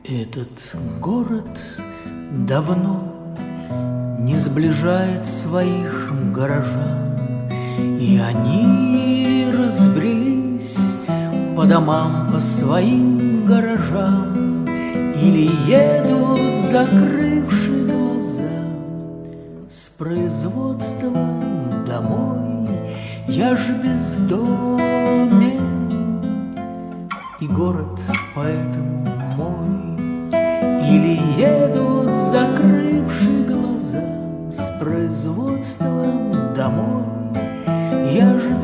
Этот город давно не сближает своих горожан, и они разбрелись по домам, по своим гаражам, или едут, закрывши глаза, с производства домой. Я ж бездомен, и город поэтому мой. Или едут, закрывши глаза, с производством домой. Я ж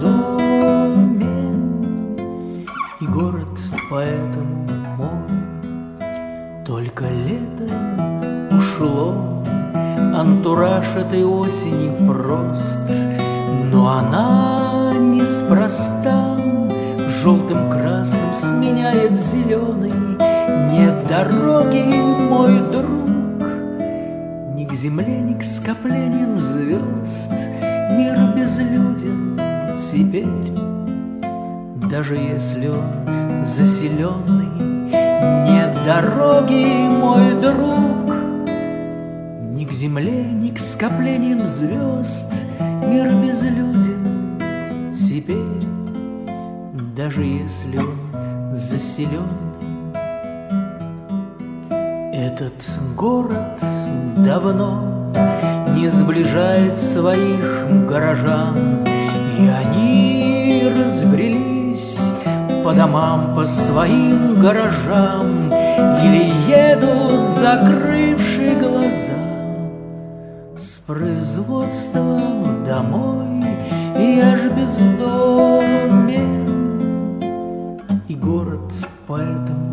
бездомен, и город поэтому мой. Только лето ушло, антураж этой осени прост, но она неспроста желтым красным сменяет зеленый. Нет дороги, мой друг, ни к земле, ни к скоплениям звезд. Мир безлюден теперь, даже если он заселенный. Нет дороги, мой друг, ни к земле, ни к скоплениям звезд. Мир безлюден теперь, даже если он заселенный. Этот город давно не сближает своих горожан, и они разбрелись по домам, по своим гаражам, или едут, закрывши глаза, с производством домой. Я ж бездомен, и город поэтому